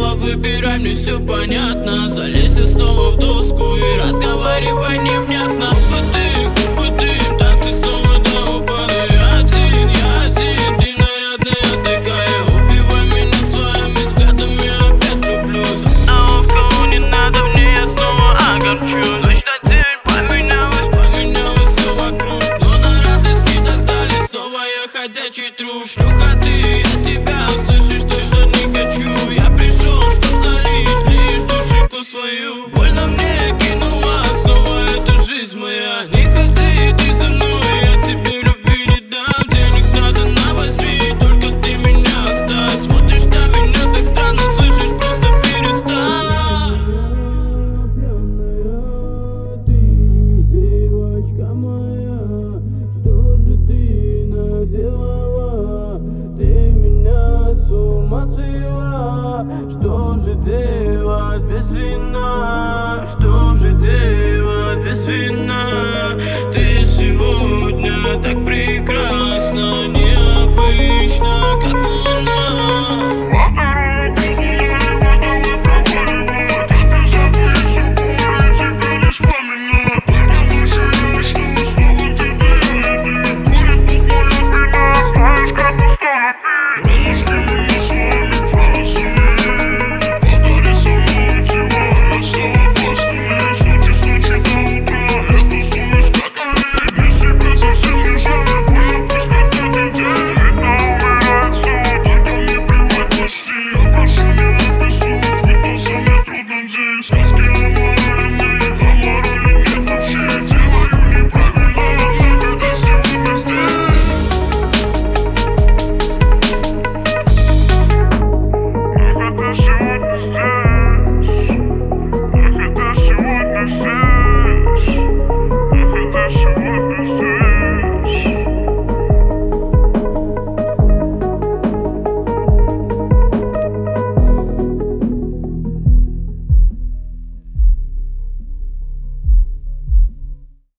Снова выбирай, мне все понятно. Залезь снова в доску и разговаривай невнятно. Губы дым, танцы снова до упада. Я один, ты нарядная такая. Убивай меня своими взглядами, опять влюблюсь. Остановка, не надо мне, я снова огорчу. Ночь на день поменялось все вокруг. Но на радость не достались, снова я ходячий труп. Шлюха ты, я тебя слышишь, точно не хочу. Я пришел, чтоб залить лишь душеньку свою. Больно мне кинула снова эта жизнь моя. Не ходи ты за мной, я тебе любви не дам. Денег надо на возьми, только ты меня оставь. Смотришь на меня так странно, слышишь, просто перестань. Ты, девочка моя, что же ты наделала? Ты меня с ума свела. Что же делать без вина? Что же делать без вина?